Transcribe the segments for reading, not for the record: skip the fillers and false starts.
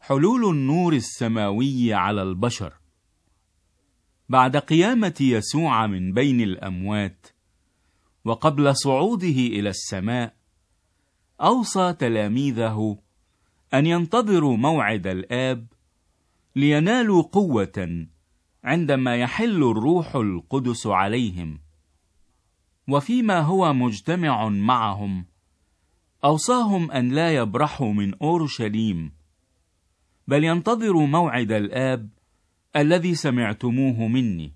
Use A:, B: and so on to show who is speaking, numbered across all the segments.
A: حلول النور السماوي على البشر. بعد قيامة يسوع من بين الأموات وقبل صعوده إلى السماء، أوصى تلاميذه أن ينتظروا موعد الآب لينالوا قوة عندما يحل الروح القدس عليهم. وفيما هو مجتمع معهم، أوصاهم أن لا يبرحوا من أورشليم، بل ينتظروا موعد الآب الذي سمعتموه مني.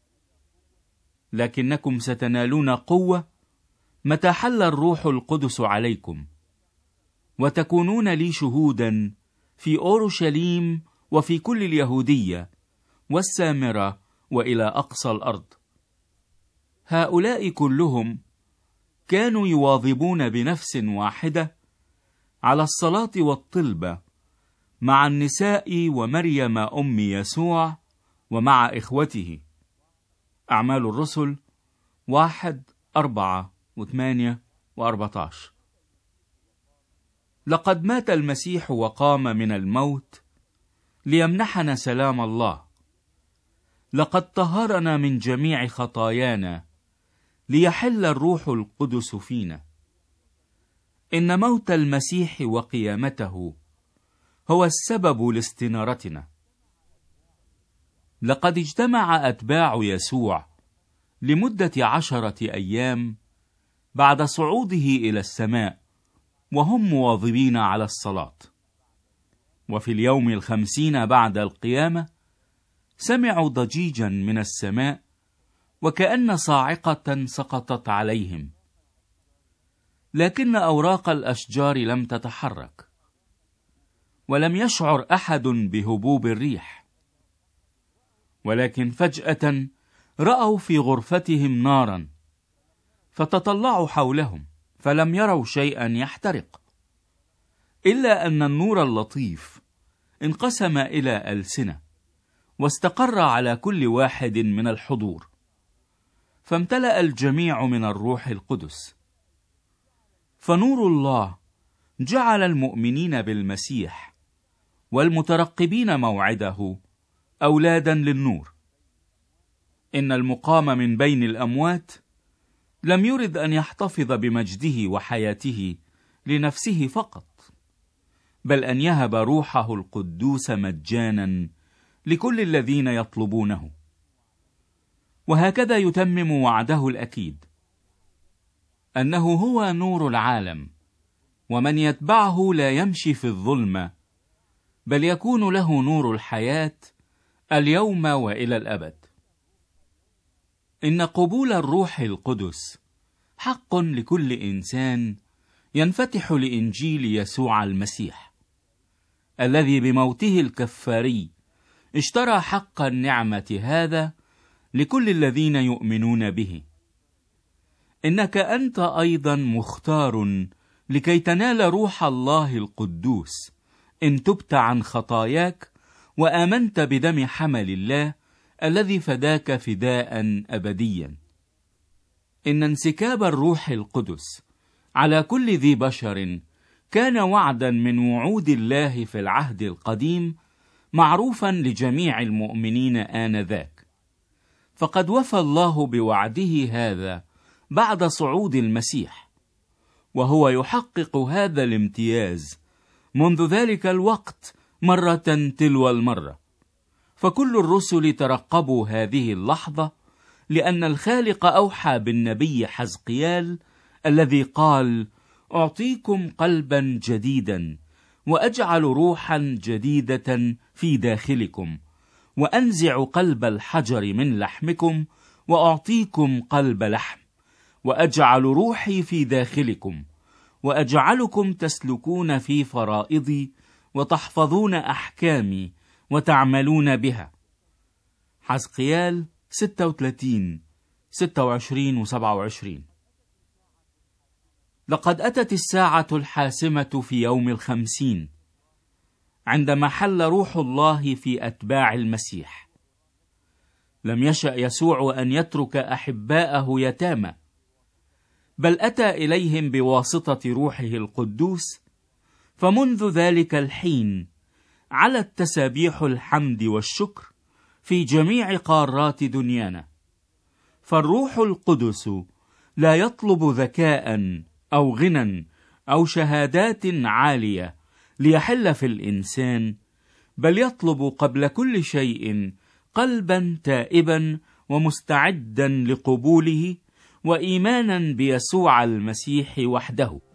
A: لكنكم ستنالون قوة متى حل الروح القدس عليكم، وتكونون لي شهودا في أورشليم وفي كل اليهودية والسامرة وإلى أقصى الأرض. هؤلاء كلهم كانوا يواظبون بنفس واحدة على الصلاة والطلبة مع النساء ومريم أم يسوع ومع إخوته. أعمال الرسل 1:4-8-14. لقد مات المسيح وقام من الموت ليمنحنا سلام الله. لقد طهرنا من جميع خطايانا ليحل الروح القدس فينا. إن موت المسيح وقيامته هو السبب لاستنارتنا. لقد اجتمع أتباع يسوع لمدة 10 أيام بعد صعوده إلى السماء وهم مواظبين على الصلاة. وفي اليوم 50 بعد القيامة سمعوا ضجيجا من السماء وكأن صاعقة سقطت عليهم، لكن أوراق الأشجار لم تتحرك، ولم يشعر أحد بهبوب الريح. ولكن فجأة رأوا في غرفتهم نارا، فتطلعوا حولهم فلم يروا شيئا يحترق، إلا أن النور اللطيف انقسم إلى ألسنة واستقر على كل واحد من الحضور، فامتلأ الجميع من الروح القدس. فنور الله جعل المؤمنين بالمسيح والمترقبين موعده أولادا للنور. إن المقام من بين الأموات لم يرد أن يحتفظ بمجده وحياته لنفسه فقط، بل أن يهب روحه القدوس مجانا لكل الذين يطلبونه. وهكذا يتمم وعده الأكيد، أنه هو نور العالم، ومن يتبعه لا يمشي في الظلمة، بل يكون له نور الحياة اليوم وإلى الأبد. إن قبول الروح القدس حق لكل إنسان ينفتح لإنجيل يسوع المسيح، الذي بموته الكفاري اشترى حق النعمة هذا لكل الذين يؤمنون به. إنك أنت أيضا مختار لكي تنال روح الله القدوس إن تبت عن خطاياك وآمنت بدم حمل الله الذي فداك فداء أبديا. إن انسكاب الروح القدس على كل ذي بشر كان وعدا من وعود الله في العهد القديم، معروفا لجميع المؤمنين آنذاك. فقد وفى الله بوعده هذا بعد صعود المسيح، وهو يحقق هذا الامتياز منذ ذلك الوقت مرة تلو المرة. فكل الرسل ترقبوا هذه اللحظة، لأن الخالق أوحى بالنبي حزقيال الذي قال: أعطيكم قلبا جديدا وأجعل روحا جديدة في داخلكم، وأنزع قلب الحجر من لحمكم وأعطيكم قلب لحم، وأجعل روحي في داخلكم، وأجعلكم تسلكون في فرائضي وتحفظون أحكامي وتعملون بها. حزقيال 36 26 و27. لقد أتت الساعة الحاسمة في يوم 50 عندما حل روح الله في أتباع المسيح. لم يشأ يسوع أن يترك أحباءه يتامى، بل أتى إليهم بواسطة روحه القدوس. فمنذ ذلك الحين علت تسابيح الحمد والشكر في جميع قارات دنيانا. فالروح القدس لا يطلب ذكاء أو غنى أو شهادات عالية ليحل في الإنسان، بل يطلب قبل كل شيء قلبا تائبا ومستعدا لقبوله وإيمانا بيسوع المسيح وحده.